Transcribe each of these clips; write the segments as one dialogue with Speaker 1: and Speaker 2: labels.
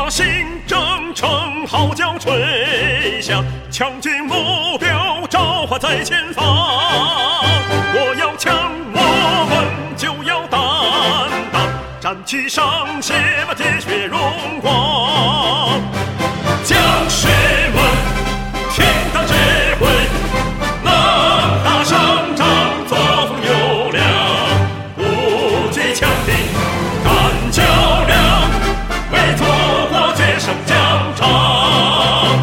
Speaker 1: 把新征程号角吹响，强劲目标召唤在前方。我要强，我们就要担当，站起上写吧铁血荣光。将士们，听党指挥，能打胜仗，作风优良，不惧强敌，干较量，为祖国决胜疆场。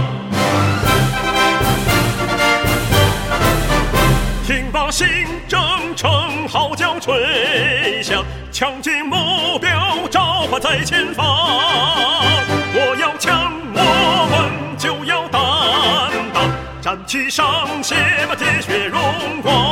Speaker 1: 听罢新征程号角吹响，强劲目标召唤在前方。我要强，我们就要担当，站起上写吧铁血荣光。